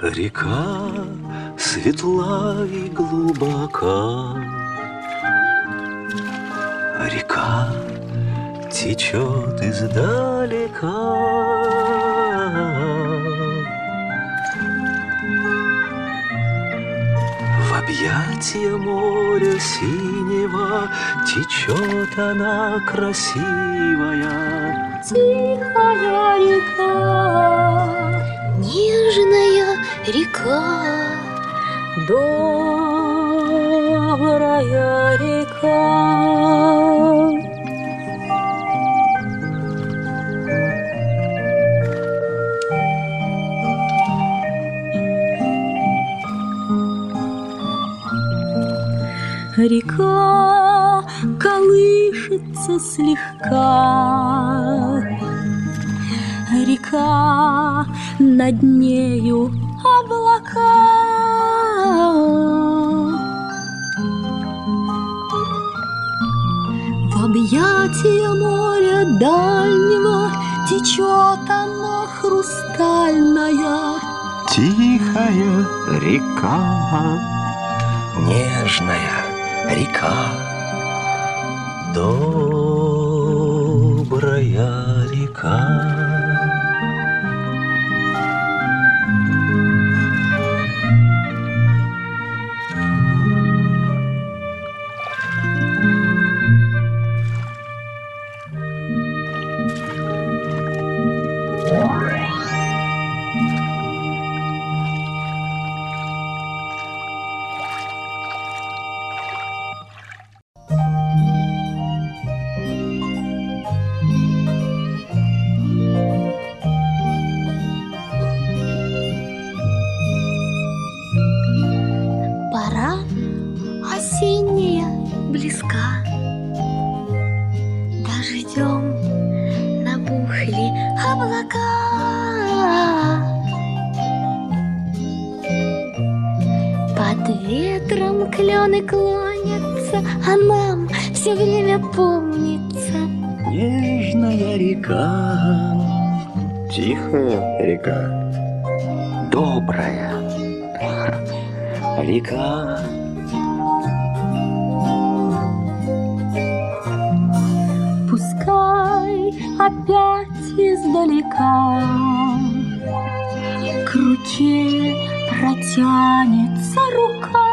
Река светла и глубока, река течет издалека. В объятия моря синего течет она красивая. Тихая река, нежная река, добрая река. Река колышется слегка, река, над нею облака. В объятия моря дальнего течет она хрустальная. Тихая река, нежная река, добрая река. Пора осенняя близка, дождем набухли облака. Под ветром клены клонятся, а нам все время помнится. Нежная река, Тихая река, добрая река. Пускай опять издалека к руке протянется рука.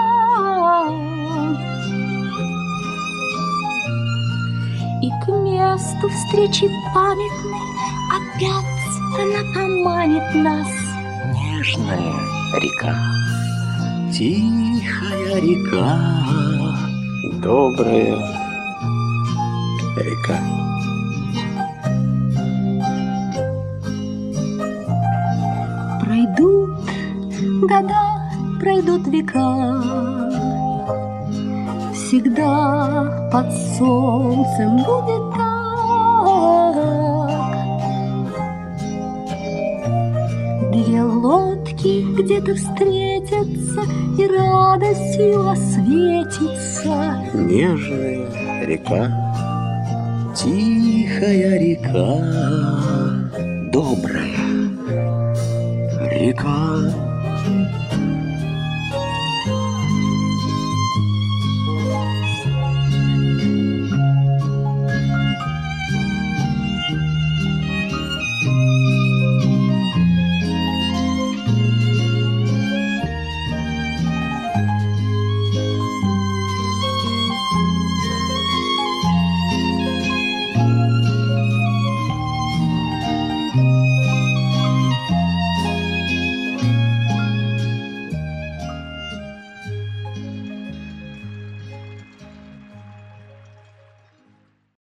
И к месту встречи памятной опять она поманит нас. Нежная река, тихая река, добрая река. Пройдут года, пройдут века, всегда под солнцем будет так. Две лодки где-то встретятся, и радостью осветится. Нежная река, тихая река, добрая река.